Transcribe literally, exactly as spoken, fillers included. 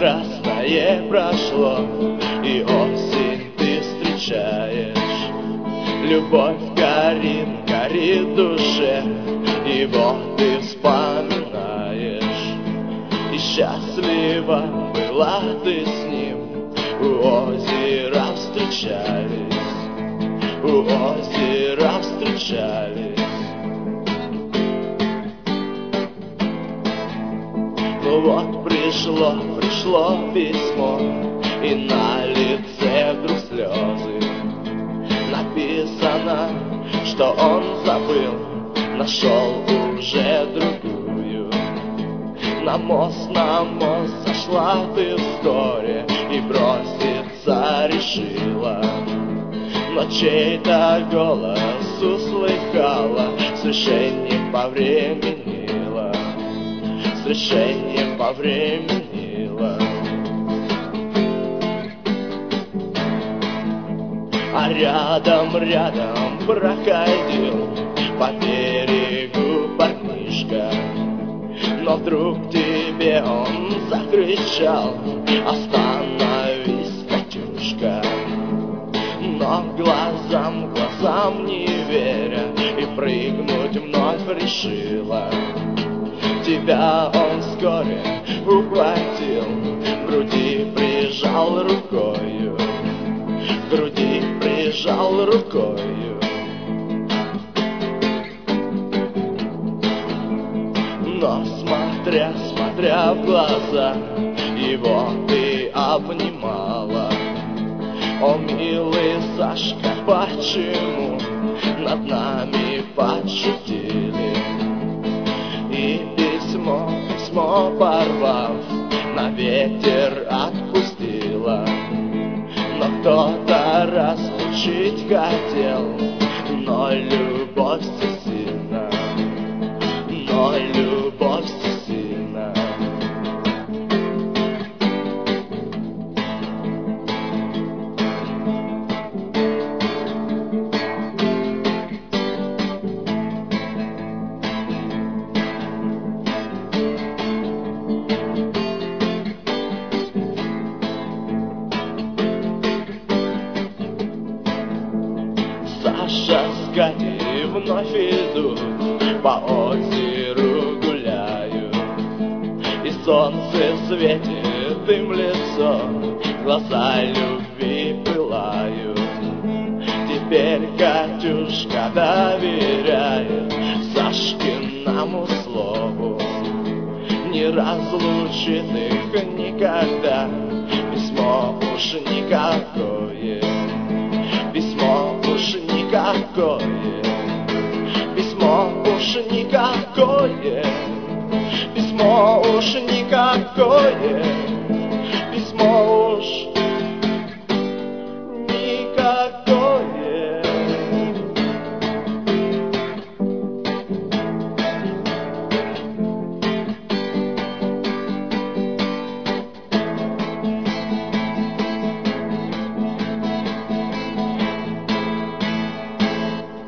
красное прошло, и осень ты встречаешь. Любовь горит, горит в душе, и вот ты вспоминаешь. И счастлива была ты с ним, у озера встречались, у озера встречались. Ну вот пришло, пришло письмо, и на лице вдруг слезы. Написано, что он забыл, нашел уже другую. На мост, на мост сошла ты вскоре и броситься решила. Но чей-то голос услыхала, с решением повременила, с решением повременила. А рядом, рядом проходил по берегу парнишка, но вдруг тебе он закричал: остановись, Катюшка. Но глазам, глазам не веря, и прыгнуть вновь решила. Тебя он вскоре ухватил, к груди прижал рукою, к груди прижал рукою. Но смотря, смотря в глаза, его ты обнимала. О, милый Сашка, почему над нами подшутили? И письмо, письмо порвав, на ветер отпустила. Но кто-то разлучить хотел, но любовь всесильна, но любовь всесильна. Саша с Катей вновь идут, по озеру гуляют, и солнце светит им лицо, глаза любви пылают. Теперь Катюшка доверяет Сашкиному слову, не разлучит их никогда письмо уж никакое, письмо уж никакое, письмо уж никакое, письмо уж никакое, письмо уж